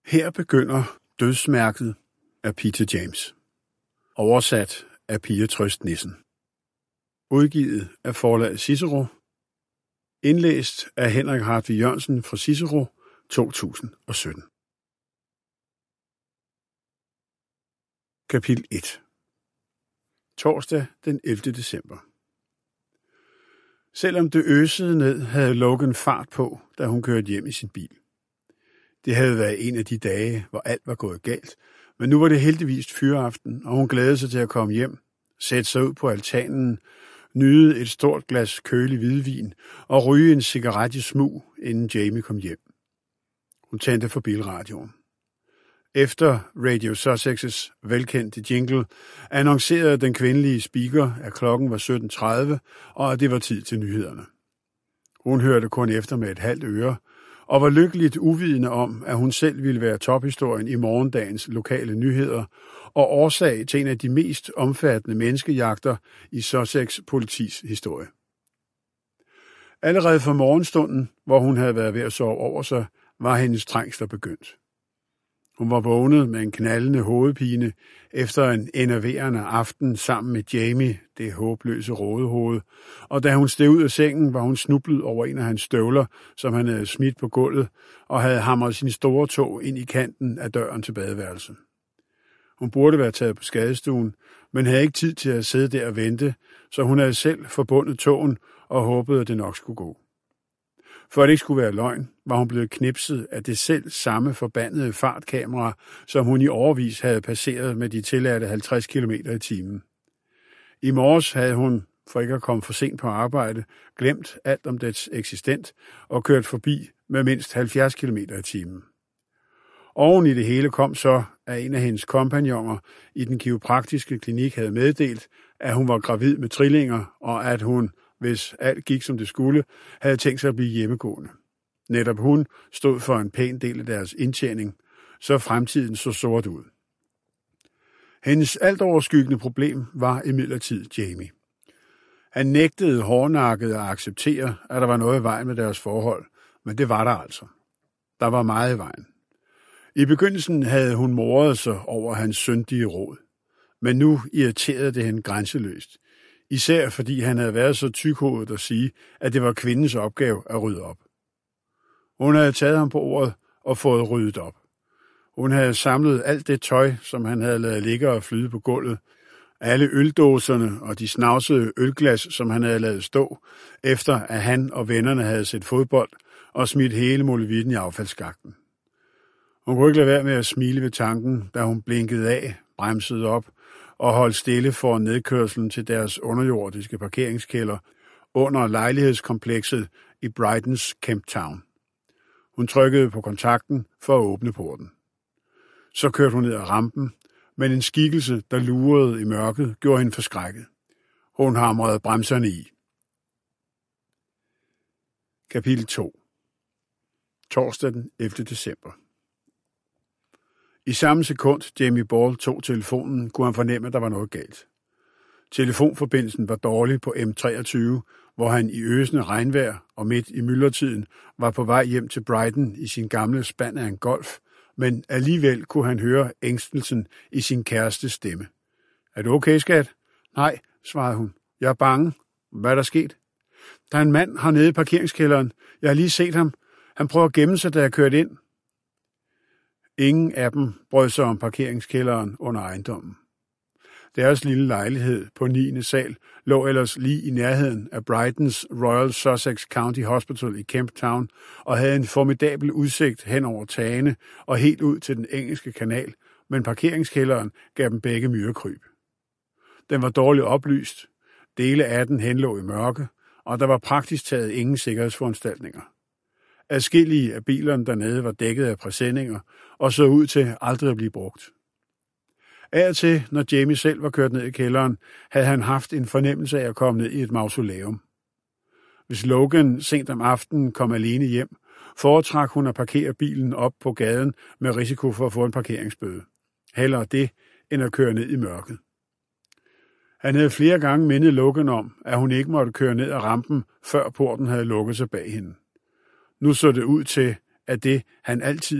Her begynder Dødsmærket af Peter James. Oversat af Pia Trøst Nissen. Udgivet af forlaget Cicero. Indlæst af Henrik Hartvig Jørgensen fra Cicero 2017. Kapitel 1. Torsdag den 11. december. Selvom det øsede ned, havde Logan fart på, da hun kørte hjem i sin bil. Det havde været en af de dage, hvor alt var gået galt, men nu var det heldigvis fyraften, og hun glædede sig til at komme hjem, sætte sig ud på altanen, nyde et stort glas kølig hvidvin og ryge en cigaret i smug, inden Jamie kom hjem. Hun tændte for bilradioen. Efter Radio Sussex's velkendte jingle annoncerede den kvindelige speaker, at klokken var 17:30, og at det var tid til nyhederne. Hun hørte kun efter med et halvt øre, og var lykkeligt uvidende om, at hun selv ville være tophistorien i morgendagens lokale nyheder, og årsag til en af de mest omfattende menneskejagter i Sussex politis historie. Allerede fra morgenstunden, hvor hun havde været ved at sove over sig, var hendes trængsler begyndt. Hun var vågnet med en knaldende hovedpine efter en enerverende aften sammen med Jamie, det håbløse rådehoved, og da hun steg ud af sengen, var hun snublet over en af hans støvler, som han havde smidt på gulvet, og havde hamret sin store tå ind i kanten af døren til badeværelset. Hun burde være taget på skadestuen, men havde ikke tid til at sidde der og vente, så hun havde selv forbundet tåen og håbede, at det nok skulle gå. For at det ikke skulle være løgn, var hun blevet knipset af det selv samme forbandede fartkamera, som hun i årevis havde passeret med de tilladte 50 km i timen. I morges havde hun, for ikke at komme for sent på arbejde, glemt alt om dets eksistens og kørt forbi med mindst 70 km i timen. Oven i det hele kom så, at en af hendes kompagnoner i den kiropraktiske klinik havde meddelt, at hun var gravid med trillinger, og at hun, hvis alt gik som det skulle, havde tænkt sig at blive hjemmegående. Netop hun stod for en pæn del af deres indtjening, så fremtiden så sort ud. Hendes altoverskyggende problem var imidlertid Jamie. Han nægtede hårdnakket at acceptere, at der var noget i vejen med deres forhold, men det var der altså. Der var meget i vejen. I begyndelsen havde hun moret sig over hans syndige råd, men nu irriterede det hende grænseløst. Især fordi han havde været så tykhovedet at sige, at det var kvindens opgave at rydde op. Hun havde taget ham på ordet og fået ryddet op. Hun havde samlet alt det tøj, som han havde ladet ligge og flyde på gulvet, alle øldåserne og de snavsede ølglas, som han havde ladet stå, efter at han og vennerne havde set fodbold og smidt hele molevitten i affaldsskakten. Hun kunne ikke lade være med at smile ved tanken, da hun blinkede af, bremsede op og holdt stille for nedkørslen til deres underjordiske parkeringskælder under lejlighedskomplekset i Brightons Kemptown. Hun trykkede på kontakten for at åbne porten. Så kørte hun ned ad rampen, men en skikkelse, der lurede i mørket, gjorde hende forskrækket. Hun hamrede bremserne i. Kapitel 2. Torsdag den 11. december. I samme sekund, Jamie Ball tog telefonen, kunne han fornemme, at der var noget galt. Telefonforbindelsen var dårlig på M23, hvor han i øsende regnvejr og midt i myldretiden var på vej hjem til Brighton i sin gamle spand af en Golf, men alligevel kunne han høre ængstelsen i sin kærestes stemme. Er du okay, skat? Nej, svarede hun. Jeg er bange. Hvad er der sket? Der er en mand hernede i parkeringskælderen. Jeg har lige set ham. Han prøver at gemme sig, da jeg kørte ind. Ingen af dem brød sig om parkeringskælderen under ejendommen. Deres lille lejlighed på 9. sal lå ellers lige i nærheden af Brightons Royal Sussex County Hospital i Kemptown og havde en formidabel udsigt hen over tagene og helt ud til den engelske kanal, men parkeringskælderen gav dem begge myrekryb. Den var dårligt oplyst, dele af den henlå i mørke, og der var praktisk taget ingen sikkerhedsforanstaltninger. Adskillige af bilerne dernede var dækket af presenninger og så ud til aldrig at blive brugt. Af og til, når Jamie selv var kørt ned i kælderen, havde han haft en fornemmelse af at komme ned i et mausoleum. Hvis Logan sent om aftenen kom alene hjem, foretrak hun at parkere bilen op på gaden med risiko for at få en parkeringsbøde. Hellere det, end at køre ned i mørket. Han havde flere gange mindet Logan om, at hun ikke måtte køre ned ad rampen, før porten havde lukket sig bag hende. Nu så det ud til, at det, han altid